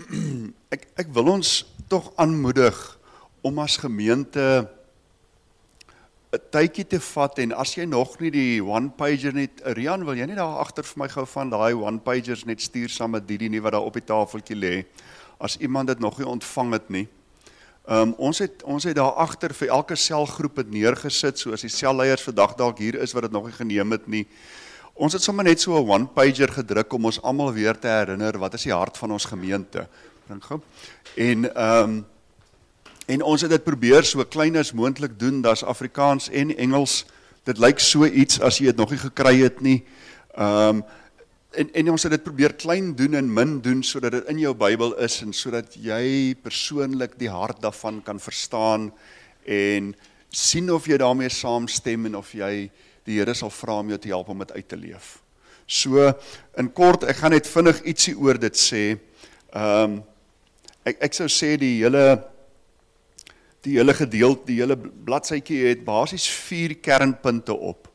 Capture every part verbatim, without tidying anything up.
ek, ek wil ons toch aanmoedig om as gemeente 'n tydjie te vat, en as jy nog nie die one-pager net, Rian, wil jy nie daar agter vir my gou van daai one-pagers net stuur saam met Didi nie, wat daar op die tafeltjie lê, as iemand dit nog nie ontvang het nie. Um, ons het, ons het daar agter vir elke selgroep het neergesit, so as die selleiers vandag dalk hier is, wat het nog nie geneem het nie. Ons het sommer net so 'n one-pager gedruk, om ons almal weer te herinner, wat is die hart van ons gemeente. En, um, en ons het dit probeer so klein as moontlik doen, dat is Afrikaans en Engels, dit lyk so iets, as jy het nog nie gekry het nie, um, en, en ons het dit probeer klein doen en min doen, so dat dit in jou Bybel is, en so dat jy persoonlik die hart daarvan kan verstaan, en sien of jy daarmee saamstem, en of jy die Here sal vra om jou te help om dit uit te leef. So, in kort, ek gaan net vinnig ietsie oor dit sê, um, ek, ek sou sê die hele, die hele gedeelte, die hele bladsytjie het basies vier kernpunte op.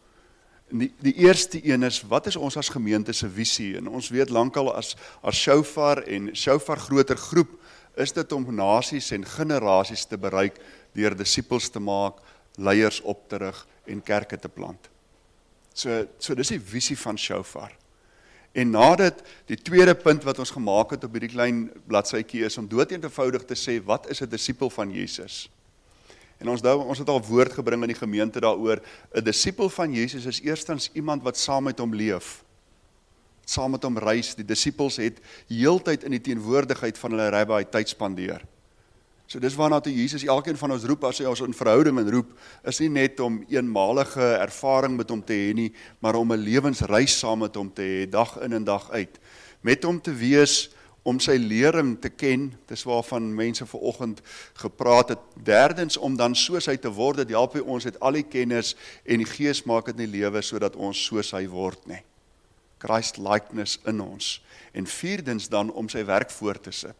Die, die eerste een is, wat is ons as gemeente se visie? En ons weet lankal as, as Shofar en Shofar groter groep, is dit om nasies en generasies te bereik, deur disippels te maak, leiers op te rig en kerke te plant. So, so dis die visie van Shofar. En na dit, die tweede punt wat ons gemaak het op hierdie klein bladsytjie is, om dood eenvoudig te sê, wat is 'n disipel van Jesus? En ons, ons het al woord gebring in die gemeente daaroor, 'n disipel van Jesus is eerstens iemand wat saam met hom leef, saam met hom reis. Die disipels het heeltyd in die teenwoordigheid van hulle rabbi tyd spandeer. So dis waarna toe Jesus elkeen van ons roep, as hy ons in verhouding en roep, is nie net om eenmalige ervaring met hom te hê nie, maar om 'n lewensreis saam met hom te hê, dag in en dag uit. Met hom te wees, om sy lering te ken, dis waarvan mense vanoggend gepraat het. Derdens, om dan soos hy te word, dit help hy ons het al die kennis en die Gees maak dit in die lewe, sodat ons soos hy word, nie. Christ likeness in ons. En vierdens dan, om sy werk voor te sit.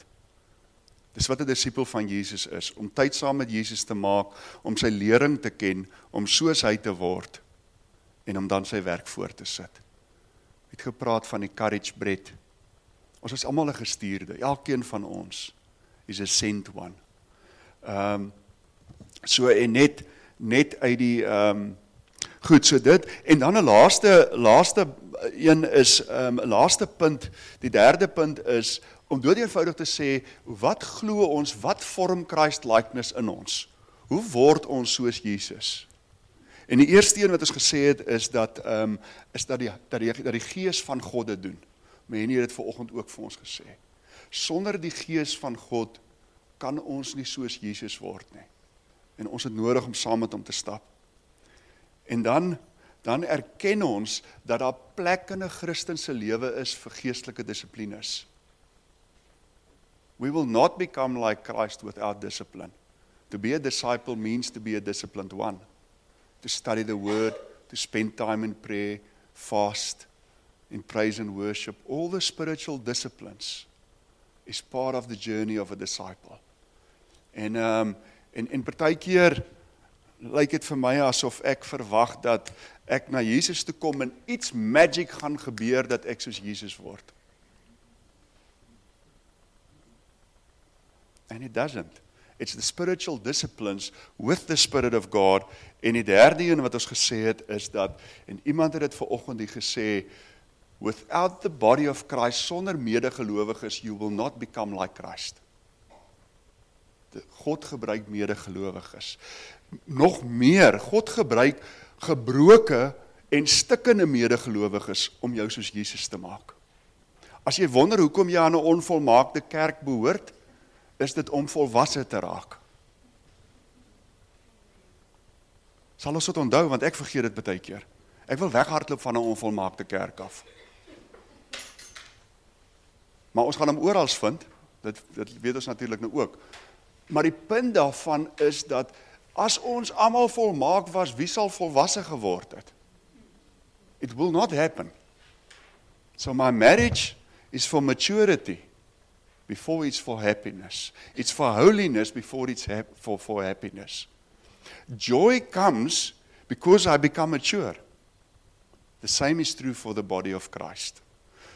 Dis wat 'n disipel van Jesus is, om tyd saam met Jesus te maak, om sy lering te ken, om soos hy te word, en om dan sy werk voor te sit. Ek het gepraat van die courage bread. Ons is almal 'n gestuurde, elkeen van ons is a sent one. Um, so en net, net uit die, um, goed, so dit, en dan 'n laaste, laaste een is, um, laaste punt, die derde punt is, om dood eenvoudig te sê, wat glo ons, wat vorm Christ likeness in ons? Hoe word ons soos Jesus? En die eerste een wat ons gesê het, is dat, um, is dat, die, dat, die, dat die Gees van God dit doen. Maar Henny het dit vanoggend ook vir ons gesê. Sonder die Gees van God, kan ons nie soos Jesus word nie. En ons het nodig om saam met hom te stap. En dan, dan erken ons, dat daar plek in 'n Christen se lewe is vir geestelike dissiplines. We will not become like Christ without discipline. To be a disciple means to be a disciplined one. To study the word, to spend time in prayer, fast, in praise and worship. All the spiritual disciplines is part of the journey of a disciple. En, um, en, en partykeer lyk dit vir my asof ek verwag dat ek na Jesus toe kom en iets magic gaan gebeur dat ek soos Jesus word. And it doesn't. It's the spiritual disciplines with the Spirit of God. En die derde een wat ons gesê het is dat, en iemand het dit vanoggend hier gesê, without the body of Christ, sonder medegelowiges, you will not become like Christ. God gebruik medegelowiges. Nog meer, God gebruik gebroke en stikkende medegelowiges om jou soos Jesus te maak. As jy wonder hoekom jy aan 'n onvolmaakte kerk behoort, is dit om volwasse te raak. Sal ons dit onthou, want ek vergeet dit baie keer. Ek wil weghardloop van 'n onvolmaakte kerk af. Maar ons gaan hom oral vind, dit, dit weet ons natuurlik nou ook. Maar die punt daarvan is dat, as ons almal volmaak was, wie sal volwasse geword het? It will not happen. So my marriage is for maturity, before it's for happiness. It's for holiness before it's ha- for, for happiness. Joy comes because I become mature. The same is true for the body of Christ.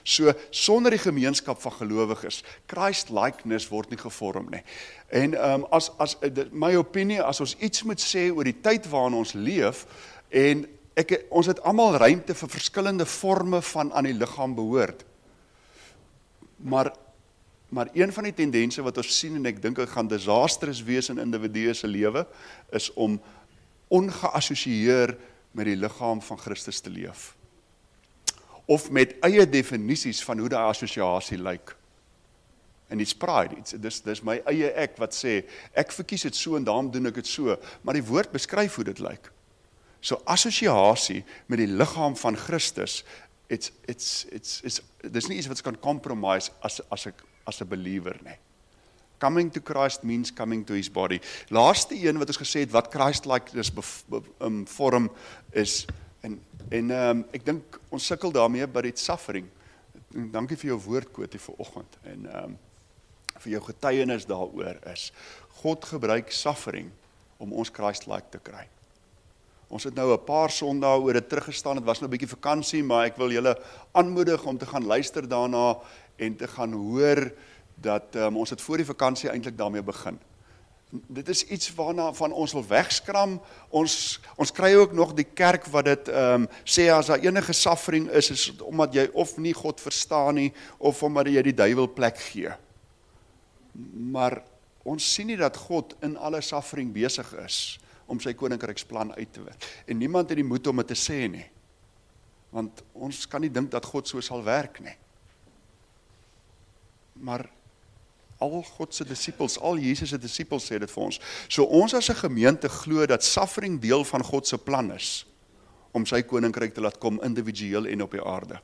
So, sonder die gemeenskap van gelowiges, Christ-likeness word nie gevorm nie. En um, as, as, my opinie, as ons iets moet sê oor die tyd waarin ons leef, en ek, ons het almal ruimte vir verskillende vorme van aan die liggaam behoort. Maar, maar een van die tendense wat ons sien, en ek dink dit gaan disastrous wees in individue se lewe, is om ongeassosieer met die liggaam van Christus te leef. Of met eie definisies van hoe die assosiasie lyk. En it's pride, it's, dis, dis my eie ek wat sê, ek verkies dit so en daarom doen ek dit so, maar die woord beskryf hoe dit lyk. So assosiasie met die liggaam van Christus, it's, it's, it's, it's, dis nie iets wat kan compromise as, as, a, as a believer nie. Coming to Christ means coming to his body. Laaste een wat ons gesê het, wat Christ-likeness um, vorm is, en, en um, ek dink ons sukkel daarmee, but it's suffering. En dankie vir jou woord, Kotie, vir oggend, en um, vir jou getuienis daaroor is, God gebruik suffering om ons Christ-like te kry. Ons het nou 'n paar sondae oor dit teruggestaan, het was nou 'n bietjie vakansie, maar ek wil julle aanmoedig om te gaan luister daarna en te gaan hoor dat um, ons het voor die vakansie eintlik daarmee begin. Dit is iets waarna van ons wil wegskram. Ons ons kry ook nog die kerk wat dit um, sê as daar enige suffering is, is omdat jy of nie God verstaan nie, of omdat jy die duiwel plek gee. Maar ons sien nie dat God in alle suffering besig is om sy koninkryksplan uit te werk. En niemand het die moed om dit te sê nie. Want ons kan nie dink dat God so sal werk nie. Maar al God se disippels, al Jesus se disippels sê dit vir ons. So ons as 'n gemeente glo dat suffering deel van God se plan is om sy koninkryk te laat kom individueel en op die aarde.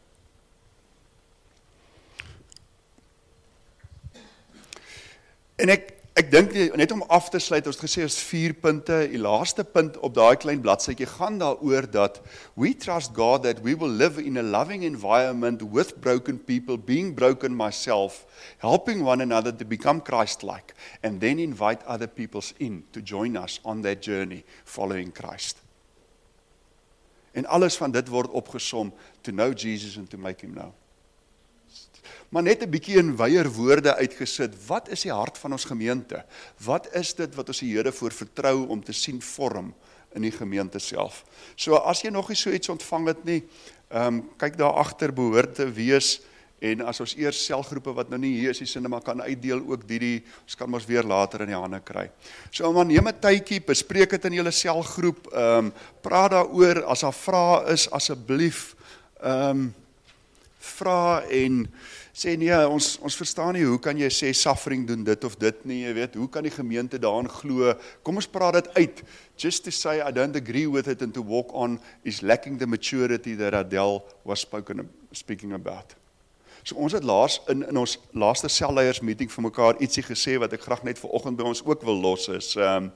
En ek ek dink net om af te sluit, ons het gesê is vier punte. Die laaste punt op daai klein bladsytjie gaan daaroor dat we trust God that we will live in a loving environment with broken people, being broken myself, helping one another to become Christ-like, and then invite other peoples in to join us on that journey following Christ. En alles van dit word opgesom to know Jesus and to make him known. Maar net 'n bietjie in wyeer woorde uitgesit, wat is die hart van ons gemeente? Wat is dit wat ons die Here voor vertrou om te sien vorm in die gemeente self? So as jy nog nie so iets ontvang het nie, um, kyk daar agter behoort te wees, en as ons eers selgroepe wat nou nie hier is, die sinema kan uitdeel, ook die, die ons kan ons weer later in die hande kry. So maar neem 'n tydjie, bespreek dit in julle selgroep, um, praat daaroor, as daar vrae is, asseblief, um, vra en sê nee, ons, ons verstaan nie, hoe kan jy sê suffering doen dit of dit nie, jy weet, hoe kan die gemeente daarin glo, kom ons praat dit uit, just to say I don't agree with it and to walk on is lacking the maturity that Adele was spoken, speaking about. So ons het laas, in, in ons laaste selleiers meeting vir mekaar ietsie gesê, wat ek graag net vanoggend by ons ook wil los is, um,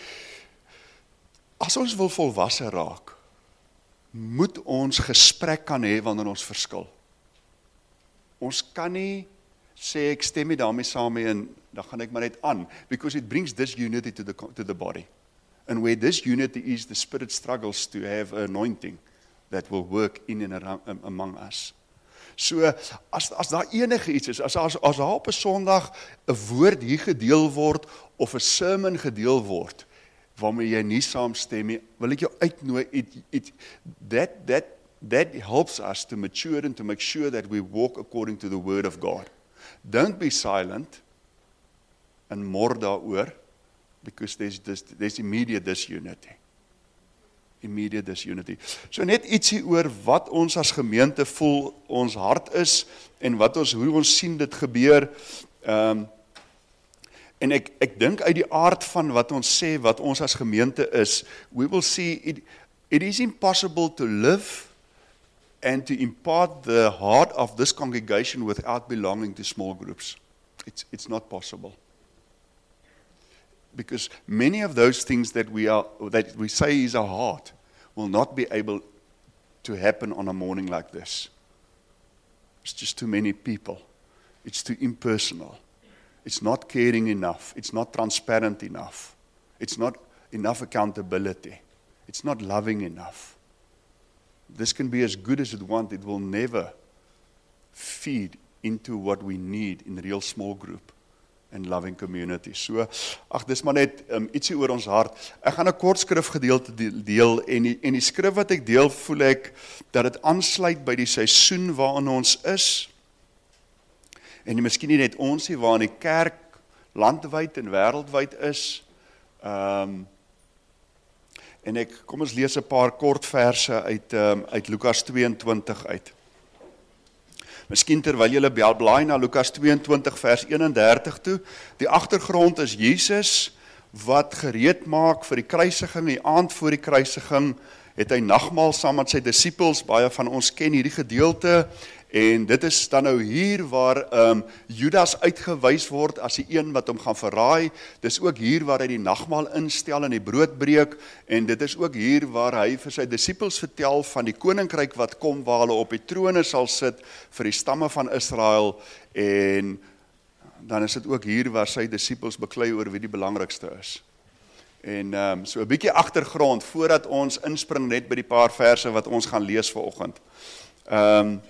as ons wil volwasse raak, moet ons gesprek kan hê wanneer ons verskil. Ons kan nie sê ek stem nie daarmee saam mee en dan gaan ek maar net aan, because it brings this unity to the, to the body. And where this unity is, the spirit struggles to have an anointing that will work in and around, um, among us. So, as, as daar enige iets is, as, as, as daar op 'n Sondag 'n woord hier gedeel word, of 'n sermon gedeel word, waarmee jy nie saamstem nie, wil ek jou uitnooi, it, it, that, that, that helps us to mature and to make sure that we walk according to the word of God. Don't be silent and mor daaroor, because there's, there's, there's immediate disunity. Immediate disunity. So net ietsie oor wat ons as gemeente voel ons hart is, en wat ons, hoe ons sien dit gebeur. Um, en ek, ek dink uit die aard van wat ons sê, wat ons as gemeente is, we will see, it, it is impossible to live and to impart the heart of this congregation without belonging to small groups. It's, it's not possible. Because many of those things that we are, that we say is our heart, will not be able to happen on a morning like this. It's just too many people. It's too impersonal. It's not caring enough. It's not transparent enough. It's not enough accountability. It's not loving enough. This can be as good as it wants. It will never feed into what we need in real small group and loving community. So, ag dis maar net um, ietsie oor ons hart. Ek gaan 'n kort skrifgedeelte deel en die, en die skrif wat ek deel voel ek dat dit aansluit by die seisoen waarin ons is. En miskien nie net ons nie, waarin die kerk landwyd en wêreldwyd is. Um, en ek kom ons lees 'n paar kort verse uit um, uit Lukas tweeëntwintig uit. Miskien terwyl julle blaai na Lukas tweeëntwintig vers eenendertig toe, die agtergrond is Jesus wat gereed maak vir die kruisiging, die aand voor die kruisiging, het hy nagmaal saam met sy disippels, baie van ons ken hierdie gedeelte, en dit is dan nou hier waar um, Judas uitgewys word as die een wat hom gaan verraai. Dis ook hier waar hy die nagmaal instel en die brood breek, en dit is ook hier waar hy vir sy disippels vertel van die koninkryk wat kom, waar hulle op die trone sal sit vir die stamme van Israel, en dan is dit ook hier waar sy disippels beklei oor wie die belangrikste is. En um, so 'n bietjie agtergrond, voordat ons inspring net by die paar verse wat ons gaan lees vanoggend. Ehm um,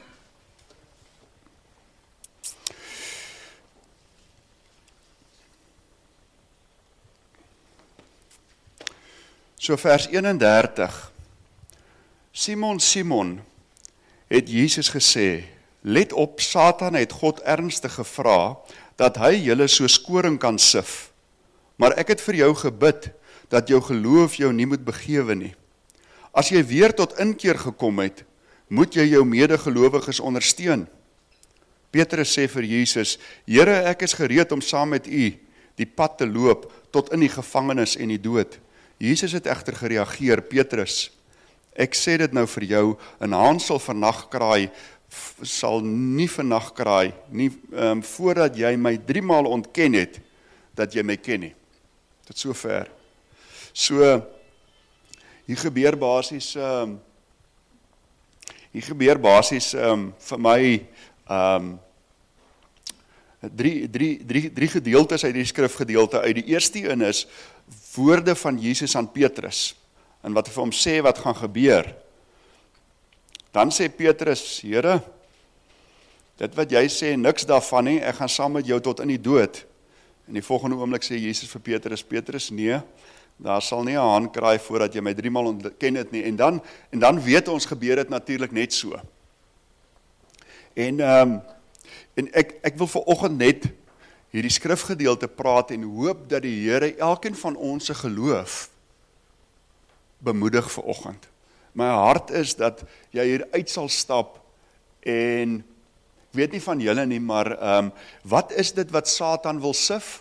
So vers eenendertig. Simon, Simon, het Jesus gesê, let op, Satan het God ernstig gevra, dat hy julle soos koring kan sif. Maar ek het vir jou gebid, dat jou geloof jou nie moet begewe nie. As jy weer tot inkeer gekom het, moet jy jou medegelowiges ondersteun. Petrus sê vir Jesus, Here, ek is gereed om saam met u die pad te loop, tot in die gevangenis en die dood. Jesus het egter gereageer, Petrus, ek sê dit nou vir jou, 'n haan sal vannag kraai, sal nie vannag kraai, nie, um, voordat jy my driemaal ontken het, dat jy my ken nie. Tot so ver. So, hier gebeur basies, um, hier gebeur basies um, vir my, um, drie, drie, drie, drie gedeeltes uit die skrifgedeelte uit. Die eerste een is, woorde van Jesus aan Petrus, en wat hy vir hom sê wat gaan gebeur. Dan sê Petrus, Here, dit wat jy sê, niks daarvan nie, ek gaan saam met jou tot in die dood. En die volgende oomblik sê Jesus vir Petrus, Petrus, nee, daar sal nie 'n haan kraai voordat jy my driemaal ontken het nie. En dan, en dan weet ons, gebeur dit natuurlik net so. En, um, en ek, ek wil vanoggend net hierdie skrifgedeelte praat en hoop dat die Here elkeen van ons se geloof bemoedig vanoggend. My hart is dat jy hier uit sal stap en weet nie van julle nie, maar um, wat is dit wat Satan wil sif?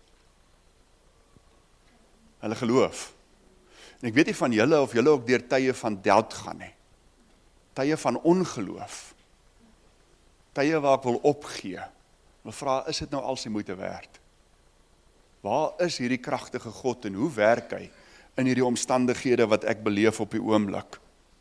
Hulle geloof. En ek weet nie van julle of julle ook deur tye van doubt gaan nie. Tye van ongeloof. Tye waar ek wil opgee. Wil vra, is dit nou als die moeite werd? Waar is hierdie kragtige God en hoe werk hy in hierdie omstandighede wat ek beleef op die oomblik?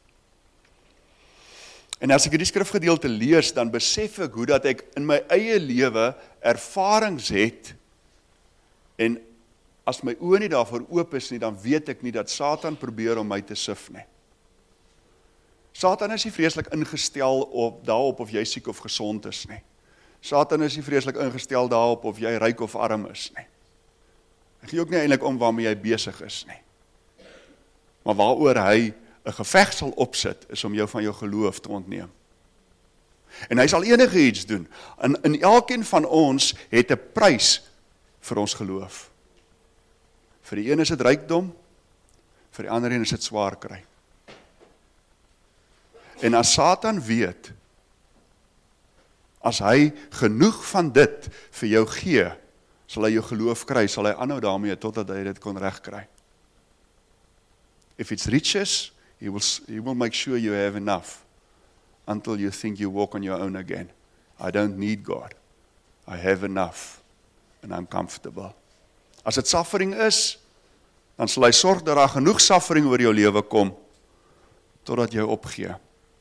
En as ek hierdie skrifgedeelte lees, dan besef ek hoe dat ek in my eie lewe ervarings het, en as my oë nie daarvoor oop is nie, dan weet ek nie dat Satan probeer om my te sif nie. Satan is nie vreeslik ingestel op, daarop of jy siek of gesond is nie. Satan is nie vreeslik ingestel daarop of jy ryk of arm is nie. Hy gee ook nie eintlik om waarmee jy besig is nie. Maar waaroor hy 'n geveg sal opsit, is om jou van jou geloof te ontneem. En hy sal enige iets doen. En in elkeen van ons het 'n prys vir ons geloof. Vir die een is dit rykdom, vir die ander een is dit swaar kry. En as Satan weet, as hy genoeg van dit vir jou gee, sal hy jou geloof kry, sal hy aanhou daarmee totdat hy dit kon regkry. If it's riches, he will, he will make sure you have enough until you think you walk on your own again. I don't need God. I have enough and I'm comfortable. As dit suffering is, dan sal hy sorg dat daar genoeg suffering oor jou lewe kom, totdat jy opgee.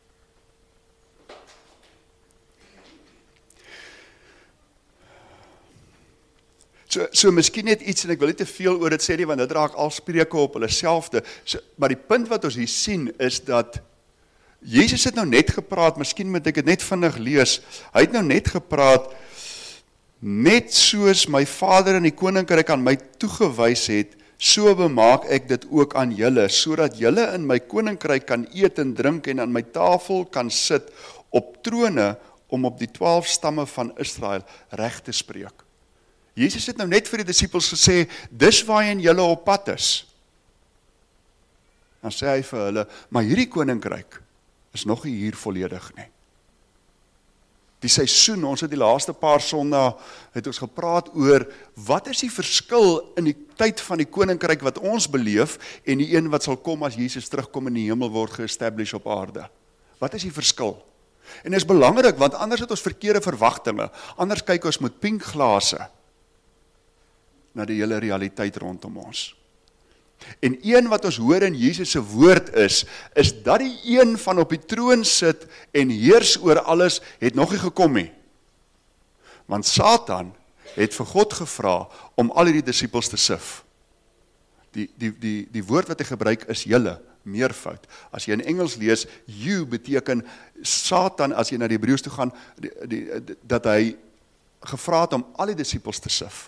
So, so miskien net iets, en ek wil nie te veel oor dit sê nie, want dit raak al spreuke op hulle selfde. So, maar die punt wat ons hier sien, is dat Jesus het nou net gepraat, miskien moet ek dit net vinnig lees, hy het nou net gepraat, net soos my Vader in die koninkryk aan my toegewys het, so bemaak ek dit ook aan julle, sodat julle in my koninkryk kan eet en drink en aan my tafel kan sit op trone om op die twaalf stamme van Israel reg te spreek. Jesus het nou net vir die disippels gesê, dis waarheen julle op pad is. Dan sê hy vir hulle, maar hierdie koninkryk is nog nie hier volledig nie. Die seisoen, ons het die laaste paar sondae, het ons gepraat oor, wat is die verskil in die tyd van die koninkryk wat ons beleef, en die een wat sal kom as Jesus terugkom in die hemel word ge-establish op aarde. Wat is die verskil? En dit is belangrik, want anders het ons verkeerde verwagtinge, anders kyk ons met pink glase na die hele realiteit rondom ons. En een wat ons hoor in Jesus se woord is, is dat die een van op die troon sit en heers oor alles, het nog nie gekom nie. Want Satan het vir God gevra om al die disippels te sif. Die, die, die, die woord wat hy gebruik is julle, meervoud. As jy in Engels lees, you beteken Satan, as jy na die Hebreëus toe gaan, die, die, die, dat hy gevra het om al die disippels te sif.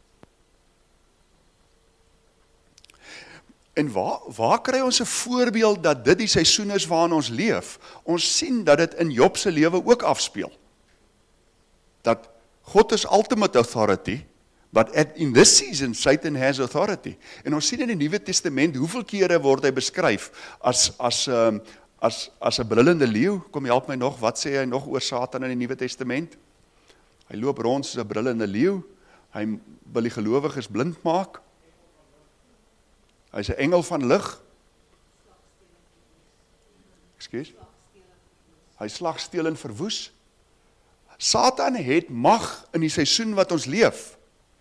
En waar, waar kry ons 'n voorbeeld dat dit die seisoen is waarin ons leef? Ons sien dat dit in Job se lewe ook afspeel. Dat God is ultimate authority, but at, in this season Satan has authority. En ons sien in die Nuwe Testament, hoeveel kere word hy beskryf as as um, as as 'n brullende leeu? Kom help my nog, wat sê hy nog oor Satan in die Nuwe Testament? Hy loop rond soos 'n brullende leeu. Hy wil die gelowiges blind maak. Hy is 'n engel van lig. Ekskuus. Hy slag, steel en verwoes. Satan het mag in die seisoen wat ons leef.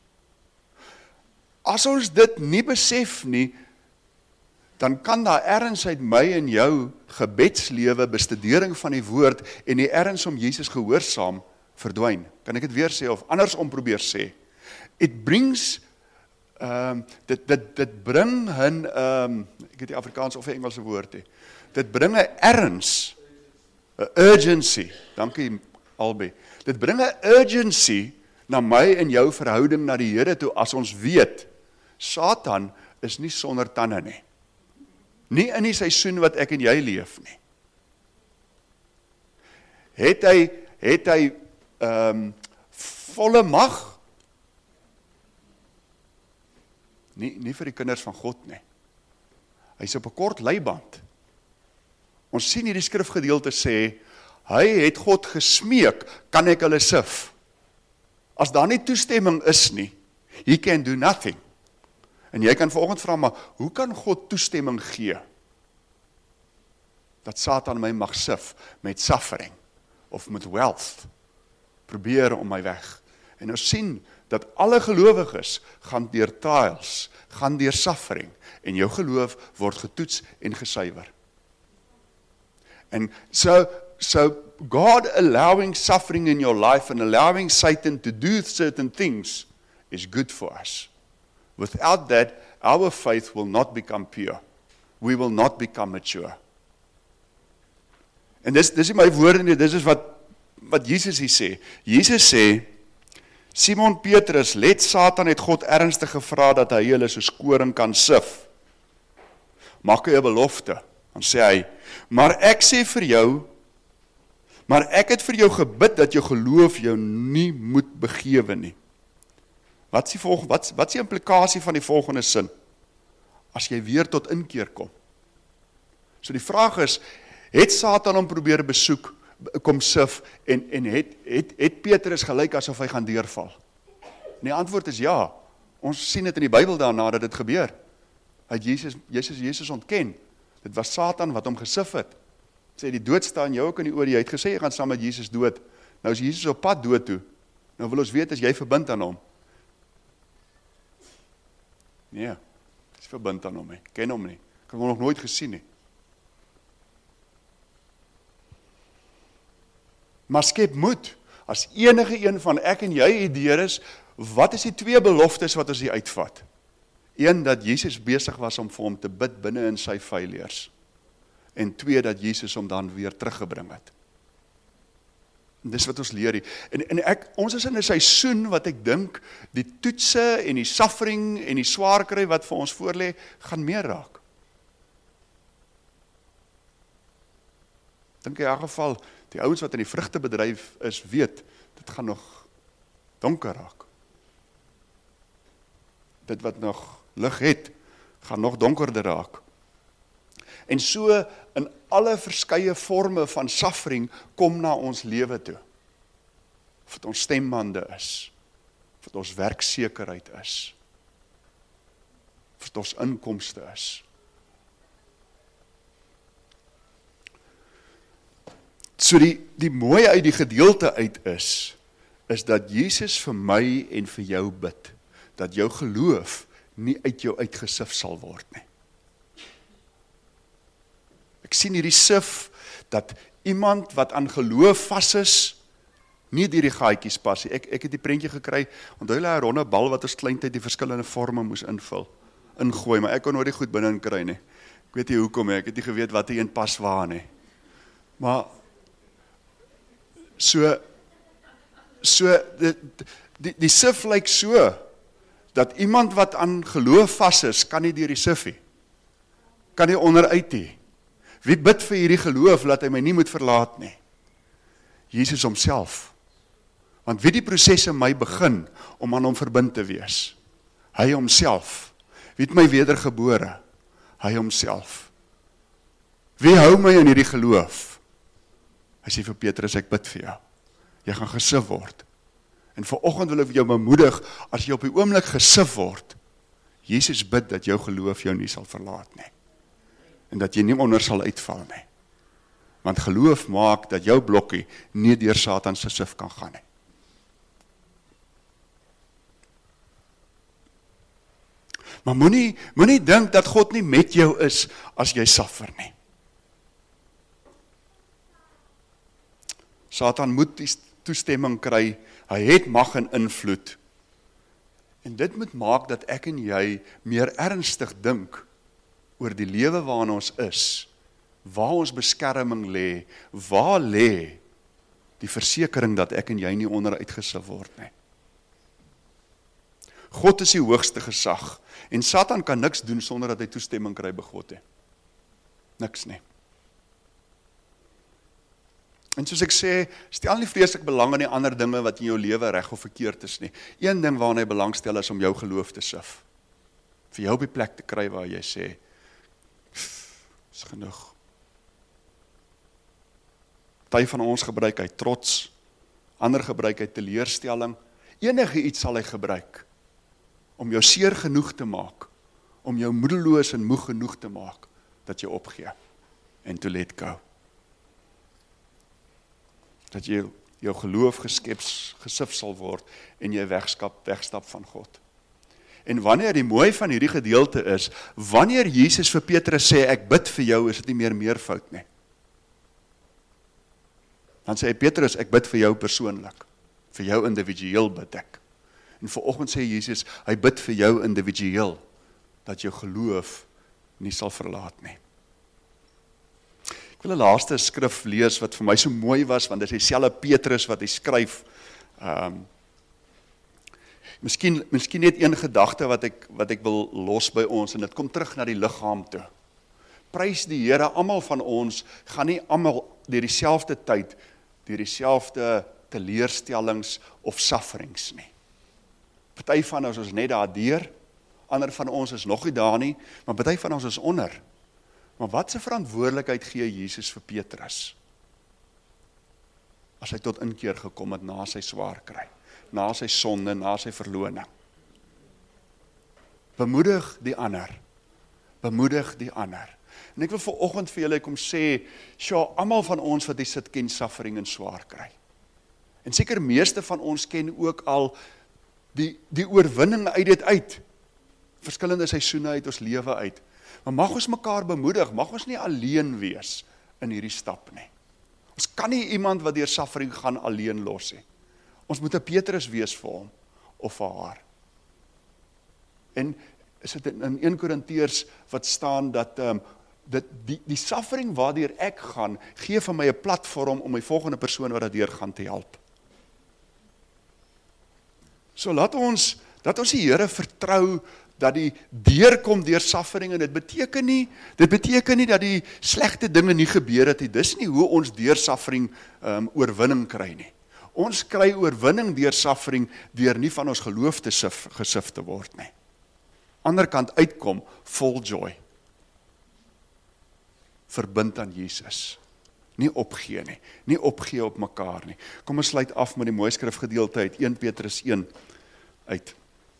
As ons dit nie besef nie, dan kan daar ergens uit my en jou gebedslewe, bestudering van die woord en die ergens om Jesus gehoorsaam verdwyn. Kan ek dit weer sê of andersom probeer sê? It brings Um, dit, dit, dit bring hun, um, ek het die Afrikaans of die Engelse woord he, dit bring een erns, een urgency, dankie Albie, dit bring een urgency na my en jou verhouding na die Here toe, as ons weet, Satan is nie sonder tande nie, nie in die seisoen wat ek en jy leef nie. Het hy, het hy um, volle mag? Nie, nie vir die kinders van God nie. Hy is op 'n kort leiband. Ons sien hierdie skrifgedeelte sê, hy het God gesmeek, kan ek hulle sif? As daar nie toestemming is nie, he can do nothing. En jy kan vanoggend vra, maar hoe kan God toestemming gee? Dat Satan my mag sif met suffering, of met wealth, probeer om my weg. En ons sien, dat alle gelowiges gaan deur trials, gaan deur suffering, en jou geloof word getoets en gesuiwer. And so, so God allowing suffering in your life and allowing Satan to do certain things is good for us. Without that, our faith will not become pure. We will not become mature. En dis, dis nie my woorde nie, dis is wat, wat Jesus hier sê. Jesus sê, Simon Petrus, let Satan het God ernstig gevra dat hy julle soos koring kan sif. Maak hy 'n belofte. Dan sê hy, maar ek sê vir jou, maar ek het vir jou gebid dat jou geloof jou nie moet begewe nie. Wat is die volgende, wat, wat is die implikasie van die volgende sin? As jy weer tot inkeer kom. So die vraag is, het Satan hom probeer besoek, kom sif, en, en het, het, het Petrus gelyk asof hy gaan deurval? En die antwoord is ja. Ons sien dit in die Bybel daarna dat dit gebeur. Hy het Jesus, Jesus, Jesus ontken. Dit was Satan wat hom gesif het. Sê, die dood staan jou ook in die oor, jy het gesê, jy gaan saam met Jesus dood. Nou is Jesus op pad dood toe. Nou wil ons weet, as jy verbind aan hom. Nee, is verbind aan hom, he. Ken hom nie. Ek het hom nog nooit gesien nie. Maar skep moed, as enige een van ek en jy idee is, wat is die twee beloftes wat ons hier uitvat? Een, dat Jesus besig was om vir hom te bid binne in sy failures. en twee, dat Jesus hom dan weer teruggebring het. En dis wat ons leer hier. En, en ek, ons is in 'n seisoen wat ek dink, die toetse en die suffering en die swaar kry wat vir ons voorlê, gaan meer raak. Dink in elk geval, die ouens wat in die vrugtebedryf is, weet, dit gaan nog donker raak. Dit wat nog lig het, gaan nog donkerder raak. En so, in alle verskeie vorme van suffering, kom na ons lewe toe. Of het ons stembande is, of het ons werksekerheid is, of het ons inkomste is. So die, die mooie uit die gedeelte uit is, is dat Jesus vir my en vir jou bid, dat jou geloof nie uit jou uitgesif sal word nie. Ek sien hierdie sif, dat iemand wat aan geloof vas is, nie deur die gaatjies pas nie. Ek, ek het die prentjie gekry, onthou jy 'n ronde bal wat ons kleintyd die verskillende vorme moes invul, ingooi, maar ek kon nooit die goed binne in kry nie. Ek weet nie hoekom nie, ek het nie geweet wat hier in pas waar nie. Maar, so, so, die, die, die sif lyk so, dat iemand wat aan geloof vas is, kan nie deur die sif nie, kan nie onderuit nie. Wie bid vir hierdie geloof, laat hy my nie moet verlaat nie? Jesus homself. Want wie die proses in my begin, om aan hom verbind te wees? Hy homself. Wie het my wedergebore? Hy homself. Wie hou my in hierdie geloof? Hy sê vir Petrus, ek bid vir jou. Jy gaan gesif word. En vanoggend wil ek jou bemoedig, as jy op die oomblik gesif word, Jesus bid dat jou geloof jou nie sal verlaat nie. En dat jy nie onder sal uitval nie. Want geloof maak dat jou blokkie nie deur Satan se sif kan gaan nie. Maar moenie moenie dink dat God nie met jou is as jy suffer nie. Satan moet die toestemming kry, hy het mag en invloed. En dit moet maak dat ek en jy meer ernstig dink oor die lewe waarin ons is, waar ons beskerming lê, waar lê die versekering dat ek en jy nie onder uitgesif word nie. God is die hoogste gesag, en Satan kan niks doen sonder dat hy toestemming kry by God. He. Niks nie. En soos ek sê, stel nie vreeslik belang in die ander dinge wat in jou lewe reg of verkeerd is nie. Een ding waarna hy belang stel is om jou geloof te sif. Vir jou op die plek te kry waar jy sê, is genoeg. Party van ons gebruik hy trots, ander gebruik hy teleurstelling, enige iets sal hy gebruik, om jou seer genoeg te maak, om jou moedeloos en moeg genoeg te maak, dat jy opgee, en to let go. Dat jy jou geloof geskeps, gesif sal word, en jy wegskap, wegstap van God. En wanneer die mooi van hierdie gedeelte is, wanneer Jesus vir Petrus sê, ek bid vir jou, is dit nie meer meervoud nie. Dan sê Petrus, ek bid vir jou persoonlik, vir jou individueel bid ek. En vanoggend sê Jesus, hy bid vir jou individueel, dat jou geloof nie sal verlaat nie. Ek wil 'n laaste skrif lees, wat vir my so mooi was, want dit is dieselfde Petrus wat hy skryf, um, Miskien, miskien net een gedagte wat ek, wat ek wil los by ons, en dit kom terug na die liggaam toe. Prys die Here, almal van ons, gaan nie almal deur dieselfde tyd, deur dieselfde teleurstellings of sufferings nie. Party van ons is net daardeur, ander van ons is nog nie daar nie, maar party van ons is onder. Maar wat se verantwoordelikheid gee Jesus vir Petrus? As hy tot inkeer gekom het na sy swaar kry, na sy sonde, na sy verloning. Bemoedig die ander. Bemoedig die ander. En ek wil vanoggend vir julle kom sê, sja, almal van ons wat hier sit ken suffering en swaar kry. En seker meeste van ons ken ook al die, die oorwinning uit dit uit. Verskillende seisoene uit ons lewe uit. Maar mag ons mekaar bemoedig, mag ons nie alleen wees in hierdie stap nie. Ons kan nie iemand wat deur suffering gaan alleen los nie. Ons moet 'n Petrus wees vir hom, of vir haar. En is dit in een Korintiërs wat staan, dat um, dit, die, die suffering waardeur ek gaan, gee vir my 'n platform om my volgende persoon wat daardeur gaan te help. So laat ons, dat ons die Here vertrou, dat die deurkom deur suffering, en dit beteken nie, dit beteken nie dat die slegte dinge nie gebeur het nie. Dis nie hoe ons deur suffering um, oorwinning kry nie. Ons kry oorwinning deur suffering, deur nie van ons geloof te sif, gesif te word nie. Ander kant uitkom, vol joy. Verbind aan Jesus. Nie opgee nie, nie opgee op mekaar nie. Kom ons sluit af met die mooi skrifgedeelte uit Eerste Petrus een uit.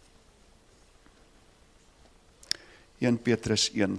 Eerste Petrus een.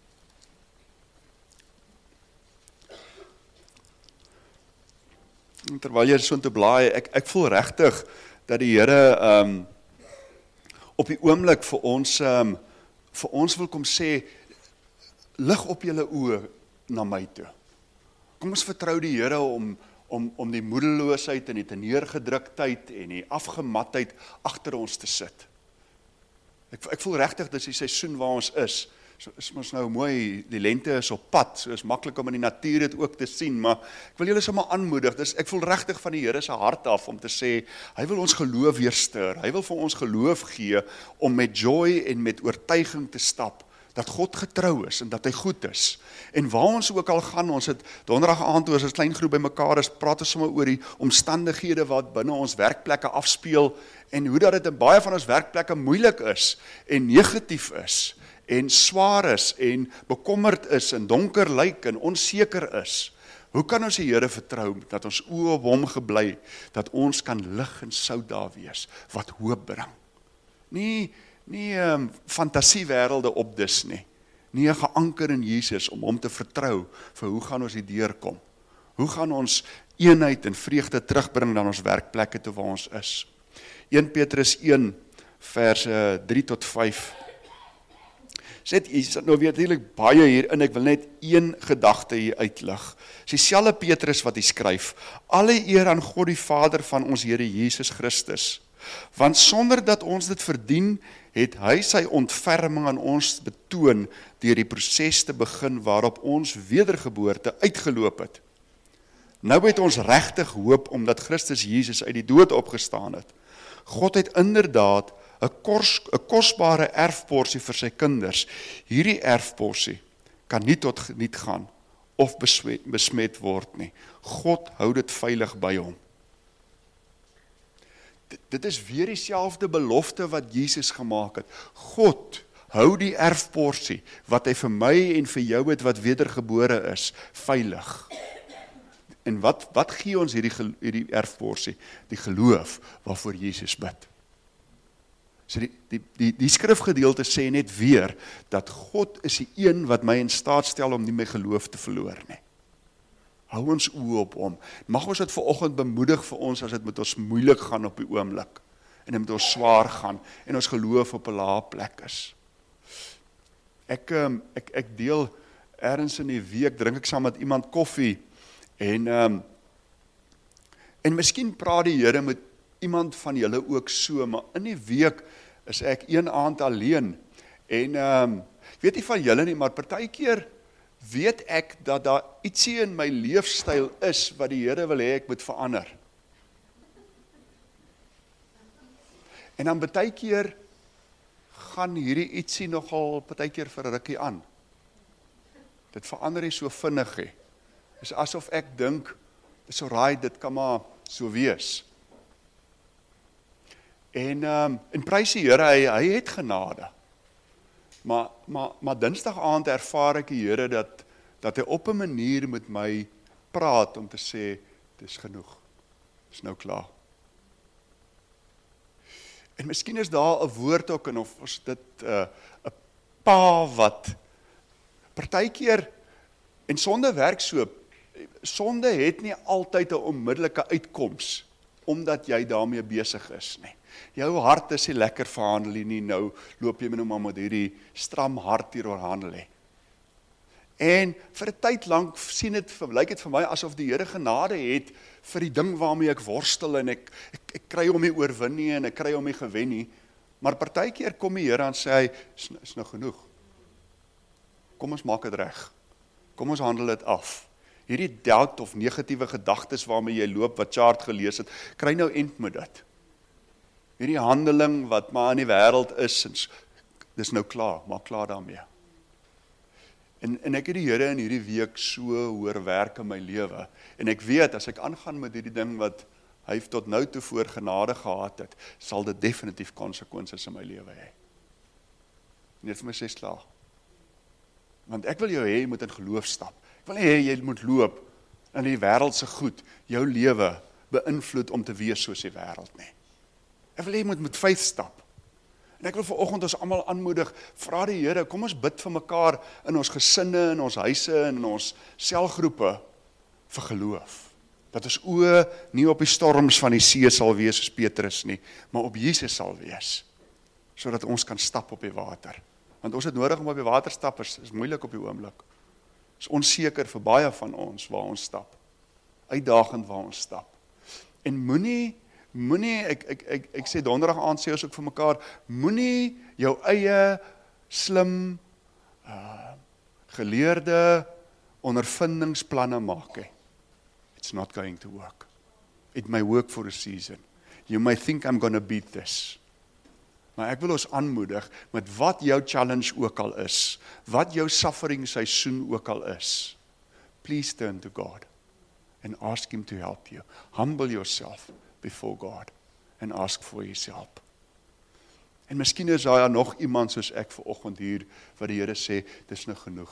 Terwyl jy so te blaai, ek, ek voel regtig dat die Here um, op die oomblik vir ons, um, vir ons wil kom sê, lig op julle oë na my toe. Kom ons vertrou die Here om, om, om die moedeloosheid en die teneergedruktheid en die afgematheid agter ons te sit. Ek, ek voel regtig, dis die seisoen waar ons is. So is ons nou mooi, die lente is op pad, so is maklik om in die natuur dit ook te sien, maar ek wil julle sommer aanmoedig, dis, ek voel regtig van die Here se hart af om te sê, hy wil ons geloof weer stir, hy wil vir ons geloof gee om met joy en met oortuiging te stap, dat God getrou is en dat hy goed is. En waar ons ook al gaan, ons het donderdag aand toe as 'n klein groep bymekaar is, praat ons sommer oor die omstandighede wat binne ons werkplekke afspeel en hoe dat dit in baie van ons werkplekke moeilik is en negatief is en swaar is en bekommerd is en donker lyk en onseker is. Hoe kan ons die Here vertrou dat ons oë op hom gebly, dat ons kan lig en sout daar wees wat hoop bring? Nie nie um, fantasiewêrelde opdis nie. Nie geanker in Jesus om hom te vertrou vir hoe gaan ons hier deurkom? Hoe gaan ons eenheid en vreugde terugbring na ons werkplekke toe waar ons is? Eerste Petrus een verse drie tot vyf. Sê jy sit nou weer natuurlik baie hier in, ek wil net een gedagte hier uitlig. Dis dieselfde Petrus wat hy skryf. Alle eer aan God die Vader van ons Here Jesus Christus. Want sonder dat ons dit verdien, het hy sy ontferming aan ons betoon deur die proses te begin waarop ons wedergeboorte uitgeloop het. Nou het ons regtig hoop omdat Christus Jesus uit die dood opgestaan het. God het inderdaad 'n kos, 'n kosbare erfporsie vir sy kinders. Hierdie erfporsie kan nie tot geniet gaan of besmet, besmet word nie. God hou dit veilig by hom. Dit is weer dieselfde belofte wat Jesus gemaak het. God hou die erfporsie wat hy vir my en vir jou het wat wedergebore is, veilig. En wat, wat gee ons hierdie, hierdie erfporsie? Die geloof waarvoor Jesus bid. So die, die, die, die skrifgedeelte sê net weer, dat God is die een wat my in staat stel om nie my geloof te verloor nie. Hou ons oë op hom. Mag ons dit vanoggend bemoedig vir ons as dit met ons moeilik gaan op die oomblik. En dit met ons swaar gaan en ons geloof op 'n lae plek is. Ek, um, ek, ek deel ergens in die week, drink ek saam met iemand koffie en um, en miskien praat die Here met iemand van julle ook so, maar in die week is ek een aand alleen en um, ek weet nie van julle nie, maar partykeer weet ek dat daar ietsie in my leefstyl is wat die Here wil hê ek moet verander. En dan baie keer gaan hierdie ietsie nogal baie keer vir 'n rukkie aan. Dit verander nie so vinnig nie. Dit is asof ek dink, dis alright, dit kan maar so wees. En, um, en prys die Here, hy, hy het genade. Maar, maar, maar dinsdag aand ervaar ek die Here dat, dat hy op 'n manier met my praat om te sê, dis genoeg, dis nou klaar. En miskien is daar 'n woord ook, en of is dit 'n uh, 'n pa wat, partykeer, en sonde werk so, sonde het nie altyd 'n onmiddellike uitkoms, omdat jy daarmee besig is nie. Jou hart is nie lekker verhandel nie, nou loop jy nou maar met hierdie stram hart hier oorhandel he. En vir 'n tyd lank sien dit, lyk dit vir my asof die Here genade het vir die ding waarmee ek worstel en ek, ek, ek kry hom nie oorwin nie en ek kry hom nie gewen nie. Maar partykeer kom die Here en sê hy, is, is nou genoeg. kom ons maak dit reg. Kom ons handel dit af. Hierdie doubt of negatiewe gedagtes waarmee jy loop, wat Chart gelees het, kry nou end met dit. Hierdie handeling wat maar in die wêreld is, en dis nou klaar, maak klaar daarmee. En, en ek het die Here in hierdie week so hoor werk in my lewe, en ek weet, as ek aangaan met hierdie ding wat hy tot nou toe voor genade gehad het, sal dit definitief konsekwensies in my lewe hê. Net vir my sê slaag. Want ek wil jou hê, jy moet in geloof stap. Ek wil nie hê, jy moet loop in die wêreldse goed, jou lewe beïnvloed om te wees soos die wêreld nie. Ek wil hê, jy moet met faith stap. En ek wil vanoggend ons almal aanmoedig, vra die Here, kom ons bid vir mekaar in ons gesinne, in ons huise, en in ons selgroepe vir geloof. Dat ons oë nie op die storms van die see sal wees soos Petrus nie, maar op Jesus sal wees, sodat ons kan stap op die water. Want ons het nodig om op die water stap, is, is moeilik op die oomblik. Is onseker vir baie van ons waar ons stap. Uitdagend waar ons stap. En moenie Moenie, ek, ek, ek, ek sê donderdag aand sê ons ook vir mekaar, moenie jou eie slim, uh, geleerde ondervindingsplanne maak. He. It's not going to work. It may work for a season. You may think I'm going to beat this. Maar ek wil ons aanmoedig, met wat jou challenge ook al is, wat jou suffering seisoen ook al is, please turn to God and ask Him to help you. Humble yourself before God and ask for His help. En miskien is daar nog iemand soos ek vanoggend hier, wat die Here sê, dis nou genoeg.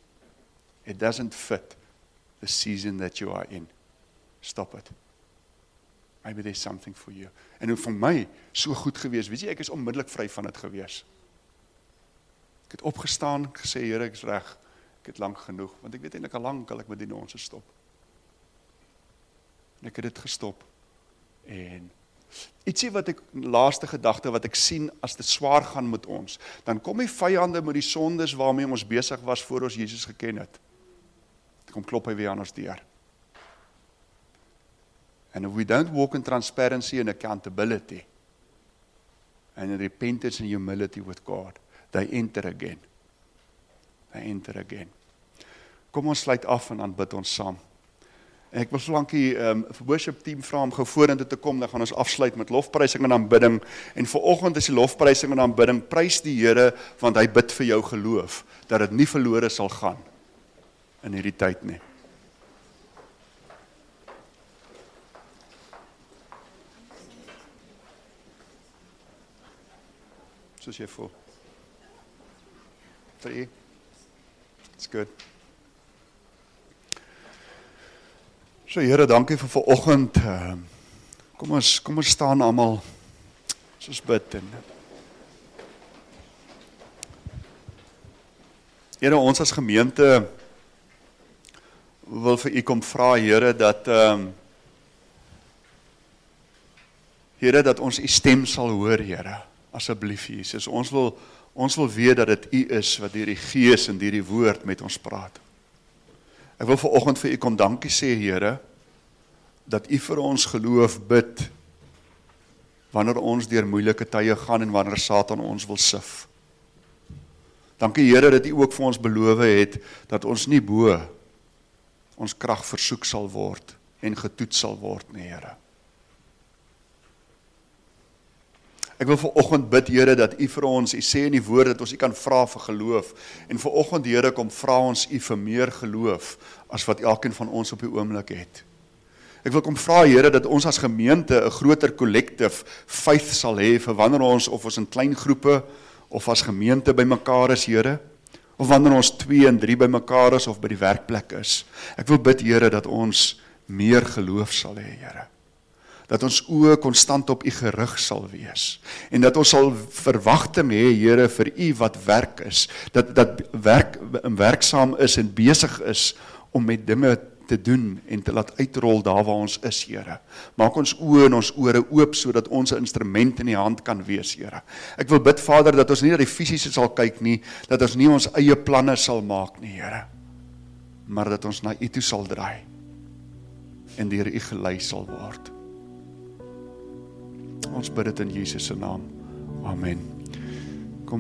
It doesn't fit the season that you are in. Stop it. Maybe there's something for you. En vir my, so goed gewees, weet jy, ek is onmiddellik vry van dit gewees. Ek het opgestaan, gesê, Here, ek is reg, ek het lank genoeg, want ek weet eintlik al lank kan ek met die nonsens stop. En ek het dit gestop. En ietsie wat ek, laaste gedagte wat ek sien, as dit swaar gaan met ons, dan kom die vyande met die sondes waarmee ons besig was voor ons Jesus geken het. Dan kom klop hy weer aan ons deur. And if we don't walk in transparency and accountability, and in repentance and humility with God, they enter again. They enter again. Kom ons sluit af en dan bid ons saam. En ek wil solank die um, worship team vra om gou vorentoe te kom, dan gaan ons afsluit met lofprysing en aanbidding. En vanoggend is die lofprysing en aanbidding, prys die Here, want hy bid vir jou geloof, dat dit nie verlore sal gaan in hierdie tyd nie. Soos jy voel. Vir u? It's good. So Here, dankie vir vanoggend. Uh, kom ons, kom ons staan almal, soos bid. En Here, ons as gemeente wil vir u kom vra, Here, dat um, Here, dat ons u stem sal hoor, Here. Asseblief, Jesus. Ons wil, ons wil weet dat dit u is wat deur die Gees en deur die woord met ons praat. Ek wil vanoggend vir u kom dankie sê, Here, dat u vir ons geloof bid, wanneer ons deur moeilike tye gaan en wanneer Satan ons wil sif. Dankie, Here, dat u ook vir ons beloof het, dat ons nie bo ons krag versoek sal word en getoets sal word nie, Here. Ek wil vanoggend bid, Here, dat u vir ons, u sê in die woord, dat ons u kan vra vir geloof. En vanoggend, Here, kom vra ons u vir meer geloof, as wat elkeen van ons op die oomblik het. Ek wil kom vra, Here, dat ons as gemeente 'n groter collective faith sal hê, vir wanneer ons, of ons in klein groepe, of as gemeente by mekaar is, Here, of wanneer ons twee en drie by mekaar is, of by die werkplek is. Ek wil bid, Here, dat ons meer geloof sal hê, Here. Dat ons oë konstant op u gerig sal wees, en dat ons sal verwagting hê, Here, vir u wat werk is, dat, dat werk, werksaam is en besig is, om met dinge te doen, en te laat uitrol daar waar ons is, Here. Maak ons oë en ons ore oop, sodat ons 'n instrument in die hand kan wees, Here. Ek wil bid, Vader, dat ons nie na die fisiese sal kyk nie, dat ons nie ons eie planne sal maak nie, Here, maar dat ons na u toe sal draai, en deur u gelei sal word. Ons bid dit in Jesus se naam. Amen.